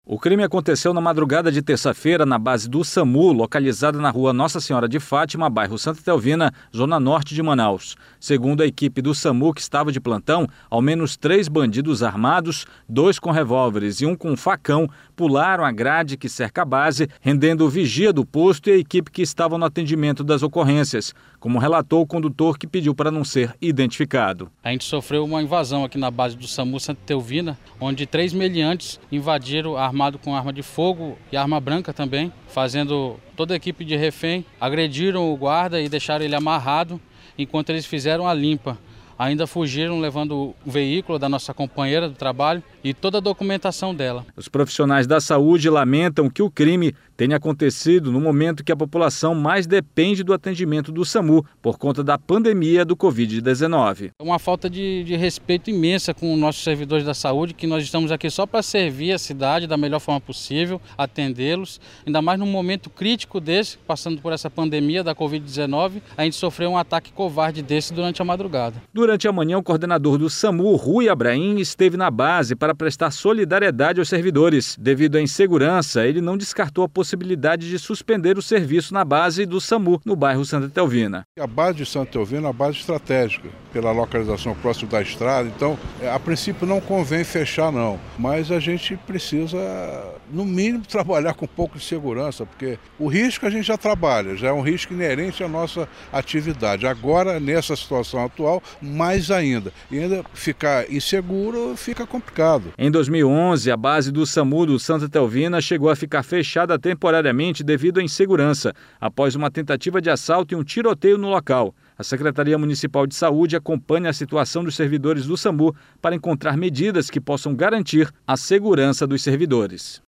O crime aconteceu na madrugada de terça-feira na base do SAMU, localizada na rua Nossa Senhora de Fátima, bairro Santa Etelvina, zona norte de Manaus. Segundo a equipe do SAMU que estava de plantão, ao menos 3 bandidos armados, 2 com revólveres e 1 com facão, pularam a grade que cerca a base, rendendo o vigia do posto e a equipe que estava no atendimento das ocorrências, como relatou o condutor que pediu para não ser identificado. A gente sofreu uma invasão aqui na base do SAMU Santa Etelvina, onde 3 meliantes invadiram armado com arma de fogo e arma branca também, fazendo toda a equipe de refém, agrediram o guarda e deixaram ele amarrado enquanto eles fizeram a limpa. Ainda fugiram levando o veículo da nossa companheira do trabalho e toda a documentação dela. Os profissionais da saúde lamentam que o crime tenha acontecido no momento que a população mais depende do atendimento do SAMU por conta da pandemia do Covid-19. É uma falta de respeito imensa com os nossos servidores da saúde, que nós estamos aqui só para servir a cidade da melhor forma possível, atendê-los, ainda mais num momento crítico desse, passando por essa pandemia da Covid-19, a gente sofreu um ataque covarde desse durante a madrugada. Durante a manhã, o coordenador do SAMU, Rui Abraim, esteve na base para prestar solidariedade aos servidores. Devido à insegurança, ele não descartou a possibilidade de suspender o serviço na base do SAMU, no bairro Santa Etelvina. A base de Santa Etelvina é uma base estratégica, pela localização próximo da estrada, então, a princípio não convém fechar não, mas a gente precisa, no mínimo, trabalhar com um pouco de segurança, porque o risco a gente já trabalha, já é um risco inerente à nossa atividade. Agora, nessa situação atual, mais ainda. E ainda ficar inseguro fica complicado. Em 2011, a base do SAMU do Santa Etelvina chegou a ficar fechada temporariamente devido à insegurança, após uma tentativa de assalto e um tiroteio no local. A Secretaria Municipal de Saúde acompanha a situação dos servidores do SAMU para encontrar medidas que possam garantir a segurança dos servidores.